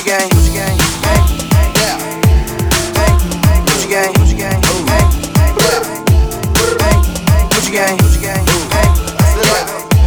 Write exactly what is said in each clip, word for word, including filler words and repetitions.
Gucci gang, Gucci gang, hey, yeah, hey, Gucci gang, Gucci gang, hey, yeah, hey, Gucci gang, Gucci gang, hey, yeah,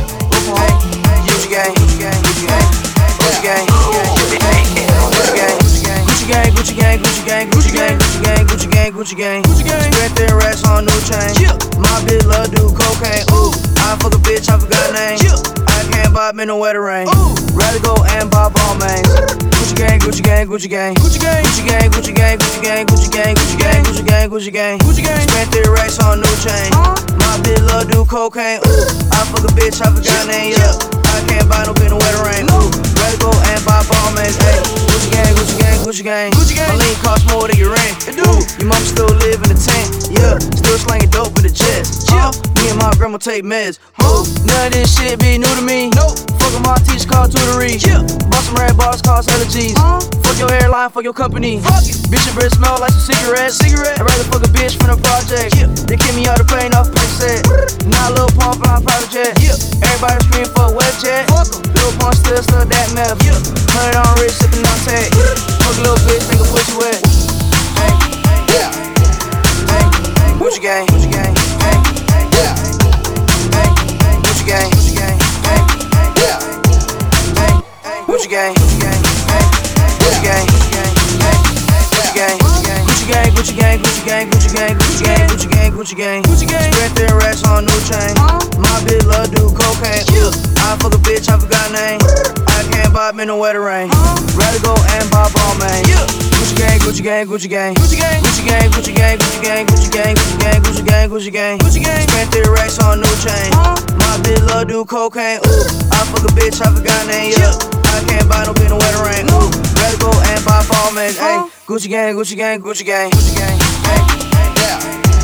hey, Gucci gang, Gucci gang, Gucci gang, Gucci gang, Gucci gang, Gucci gang, Gucci gang, Gucci gang, Gucci gang, Gucci gang, Gucci gang, Gucci gang, Gucci gang, spent their racks on new chain. My bitch love do cocaine. Ooh, I fuck a bitch, I forgot her name. I can't buy me no wetter rain. Rather go and buy Balmains. Gucci gang, Gucci gang, Gucci gang, Gucci gang, Gucci gang, Gucci gang, Gucci gang, Gucci gang, Gucci gang, Gucci gang, Gucci gang, Gucci gang, spent their racks on new chain. My bitch love do cocaine. Ooh, I fuck a bitch, I forgot her name. Yeah, I can't buy no bitch no wetter rain. Ooh, rather go and buy Balmains. Hey, Gucci gang, Gucci gang, Gucci gang, Gucci gang. My lean cost more than your rent. It do. Your mama still live in the tent. Yeah, still slanging dope in the jets. Yeah, me and my grandma take meds. Who? None of this shit be new to me. Nope. Fuck with my teacher called tutory. Yeah. Bust some red bars, cost hella G's. Uh-huh. Fuck your hairline, fuck your company. Fuck it. Bitch, your breath smell like some cigarettes. Cigarette. I'd rather fuck a bitch from the project. Yeah. They kick me out the plane off the set. Now a little pump on private jet. Yeah. Everybody scream for a wet jet. Fuck em. Little pump still stuck that meth. Yeah. Hundred on rich, sippin' on tag. Fuck a little bitch, nigga pussy wet. Hey, yeah. Hey, Gucci gang, Gucci gang, hey, yeah. Hey, Gucci gang, Gucci gang, hey, yeah. Hey, Gucci gang, Gucci gang, hey, Gucci gang, Gucci gang, hey, Gucci gang, Gucci gang, Gucci gang, Gucci gang, Gucci gang, Gucci gang, Gucci gang, Gucci gang, Gucci gang, spent their racks on new chain. My bitch love do cocaine. Ooh, I fuck a bitch, I forgot her name. I can't buy me no wetter rain. Rather go and buy Balmain. Gucci gang, Gucci gang, Gucci gang, Gucci gang, Gucci gang, Gucci gang, Gucci gang, Gucci gang, Gucci gang, Gucci gang, Gucci gang, Gucci gang, spent their racks on new chain. My bitch love do cocaine. Ooh, I fuck a bitch, I forgot her name. Yeah, I can't buy no bitch no wetter rain. Ooh, rather go and buy Balmain. Hey, Gucci gang, Gucci gang, Gucci gang, Gucci gang, hey, yeah.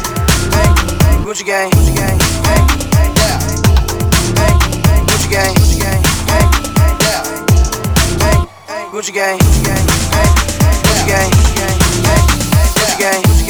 Hey, Gucci gang, Gucci gang, hey, yeah. Hey, Gucci gang, Gucci gang, hey, yeah. Hey, Gucci gang, Gucci gang, hey, Gucci gang, Gucci gang, hey, Gucci gang, Gucci gang.